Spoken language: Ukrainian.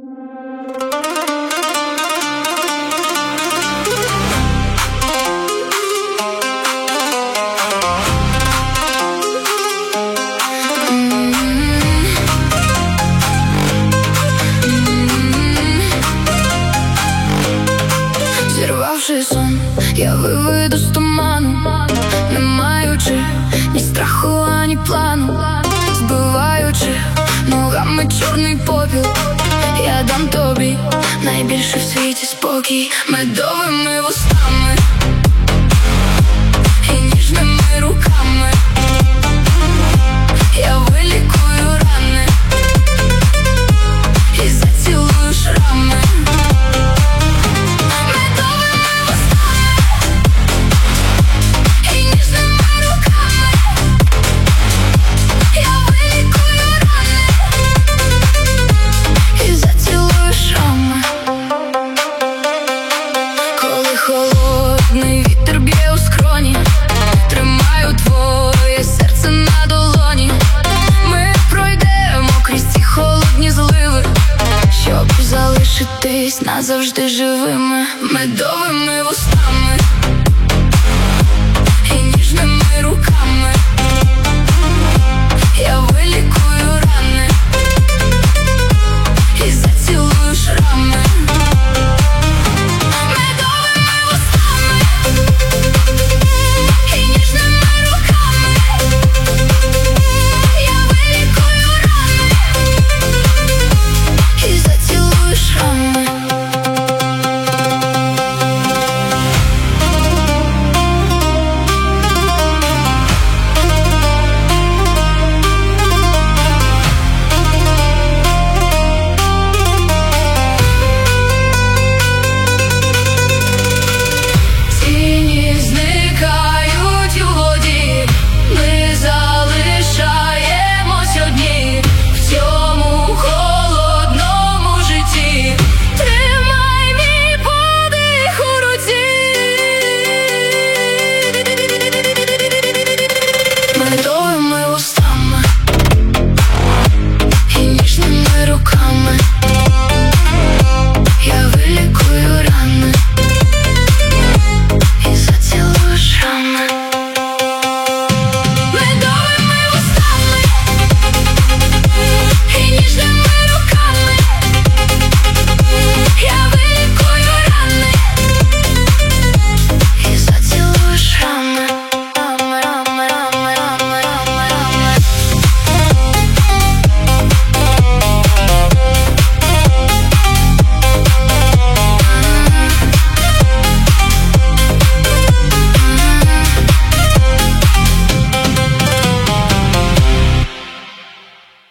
Зірвавши сон, я виведу з туману, не маючи ні страху, ані плану, збиваючи ногами чорний попіл, я дам тобі найбільший в світі спокій. Медовими вустами і ніжними руками я вилікую рани і зацілую шрами. Холодний вітер б'є у скроні, тримаю твоє серце на долоні. Ми пройдемо крізь ці холодні зливи, щоб залишитись назавжди живими. Медовими вустами і ніжними руками